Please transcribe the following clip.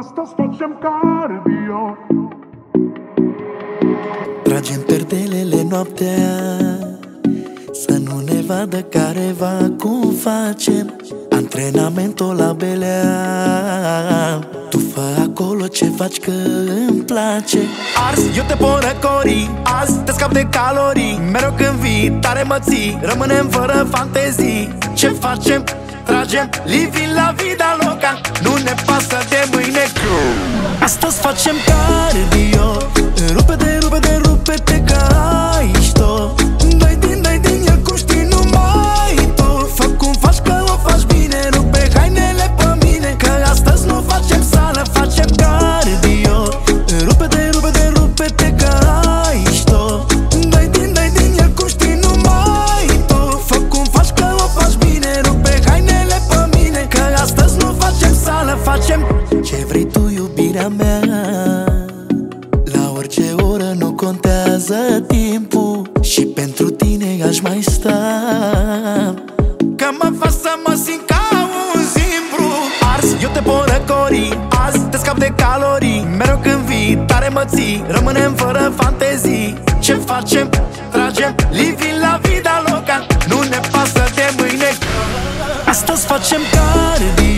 Astăzi facem cardio. Tragem perdelele noaptea, să nu ne vadă careva. Cum facem antrenamentul la belea. Tu fă acolo ce faci că îmi place. Ars, eu te pot răcori. Azi te scap de calorii. Mereu când vii, tare mă ții. Rămânem fără fantezii. Ce facem? Tragem living la vida loca. Nu ne pasă de mâine. Astăzi facem cardio. Rupe-te, rupe-te, rupe-te că ai mișto. Dai din el cum știi numai tu. Fă cum faci că o faci bine. Rupe hainele pe mine că astăzi nu facem sală, facem cardio. Rupe-te, rupe-te, rupe-te că ai mișto. Dai din el cum știi numai tu. Fă cum faci că o faci bine. Rupe hainele pe mine că astăzi nu facem sală, facem ce vrei tu, iubirea mea. La orice oră nu contează timpul. Și pentru tine aș mai sta. Că mă faci să mă simt ca un zimbru. Ars, eu te pot răcori. Azi te scap de calorii. Mereu când vii, tare mă ții. Rămânem fără fantezii. Ce facem? Tragem living la vida loca. Nu ne pasă de mâine. Astăzi facem cardio.